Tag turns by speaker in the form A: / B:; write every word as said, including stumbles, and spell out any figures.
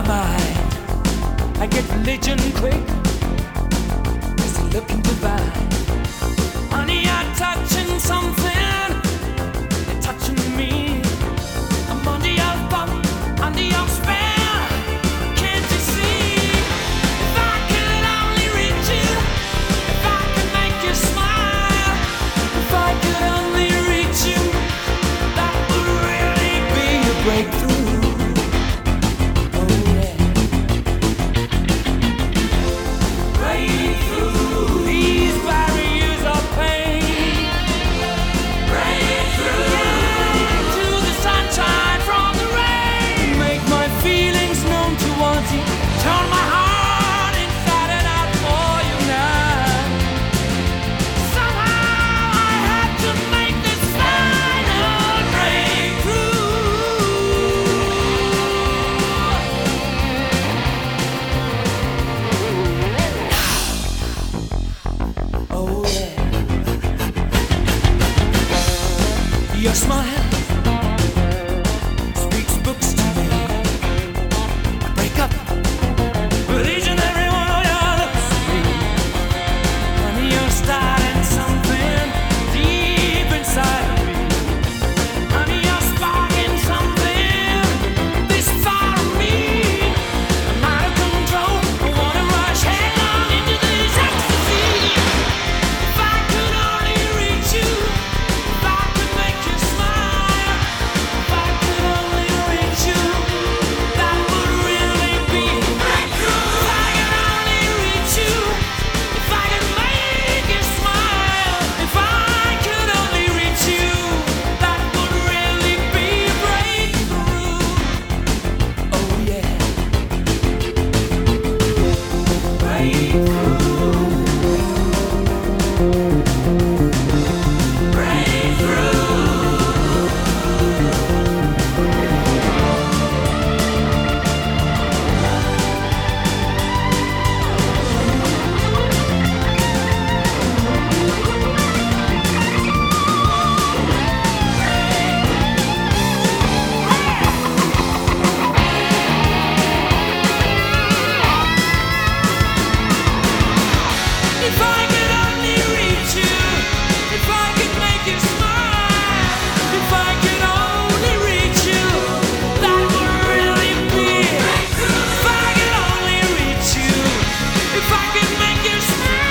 A: mind. I get religion quick, cause you're looking divine. Honey, you're touching something, you're touching me. I'm under your thumb, under your spell. Can't you see? If I could only reach you, if I could make you smile, if I could only reach you, that would really be a breakthrough. Your smile speaks books to me. I break up with each and every one of your looks at me. Honey, you're starting something deep inside of me. Honey, you're sparking something this far of me. I'm out of control, I wanna rush headlong into this ecstasy. If I could only reach you, if I could make you smile, if I could only reach you, that would really be a breakthrough. If I could only reach you, if I could make you smile, if I could only reach you, that would really be a breakthrough. Oh yeah, breakthrough. If I could only reach you, if I could make you smile, if I could only reach you, that would really be. If I could only reach you, if I could make you smile.